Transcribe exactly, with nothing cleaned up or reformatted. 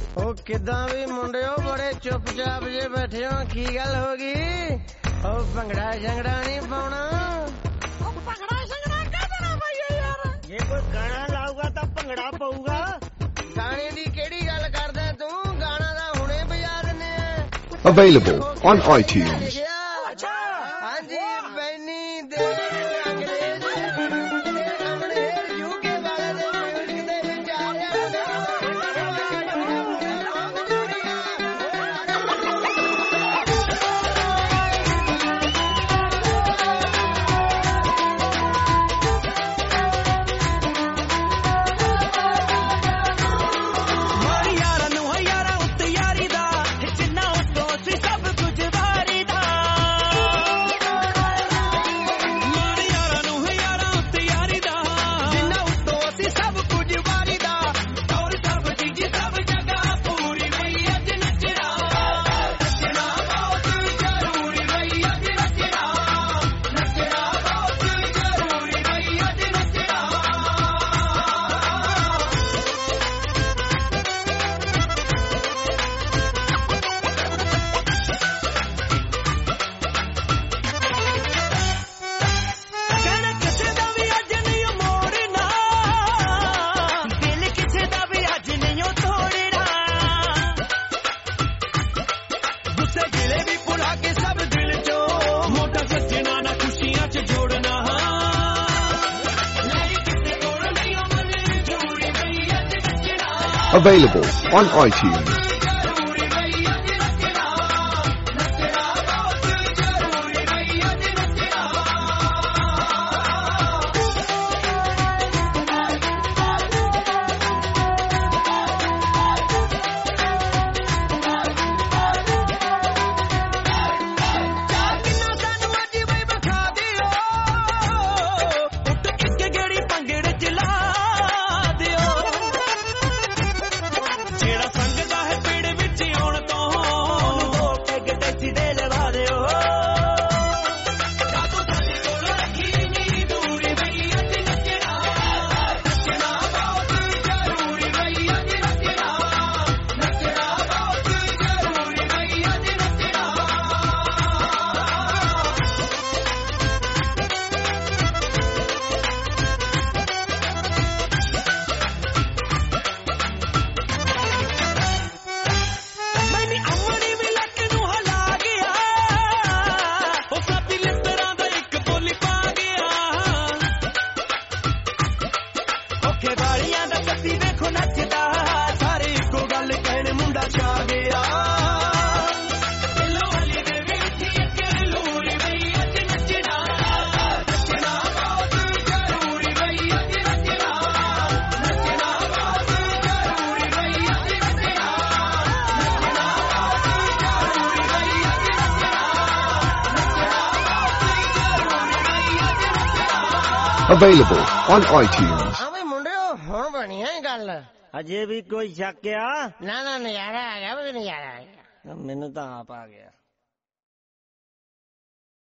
ਉਹ ਕਿੱਦਾਂ ਵੀ ਮੁੰਡਿਓ ਬੜੇ ਚੁੱਪ-ਚਾਪ ਜੇ ਬੈਠੇ ਹੋ, ਕੀ ਗੱਲ ਹੋ ਗਈ? ਉਹ ਭੰਗੜਾ ਸ਼ੰਗੜਾ ਨਹੀਂ ਪਾਉਣਾ? ਉਹ ਭੰਗੜਾ ਸ਼ੰਗੜਾ ਕਾਹਦਾ ਪਾਈਏ ਯਾਰ? ਜੇ ਕੋਈ ਗਾਣਾ ਲਾਊਗਾ ਤਾਂ ਭੰਗੜਾ ਪਊਗਾ। ਗਾਣੇ ਦੀ ਕਿਹੜੀ ਗੱਲ ਕਰਦਾ ਤੂੰ? ਗਾਣਾ ਤਾਂ ਹੁਣੇ ਵਜਾ ਦਿੰਦੇ ਆ। Available on iTunes. ਅੱਛਾ ਹਾਂਜੀ ਬੈਨੀ ਦੇ ਅੰਗਰੇਜ਼ ਆਪਣੇ ਯੂਕੇ ਵਾਲੇ ਦੇ ਮਿਊਜ਼ਿਕ ਦੇ ਵਿੱਚ ਆ ਰਿਹਾ। Available on iTunes. Available on iTunes. ਹਾਂ ਵੀ ਮੁੰਡਿਓ ਹੁਣ ਬਣੀ ਹੈ ਗੱਲ। ਅਜੇ ਵੀ ਕੋਈ ਸ਼ੱਕ ਆ? ਨਾ ਨਾ ਨਜ਼ਾਰਾ ਆ ਗਿਆ ਵੀ ਨਜ਼ਾਰਾ ਆ ਗਿਆ। ਮੈਨੂੰ ਤਾਂ ਆਪ ਆ ਗਿਆ।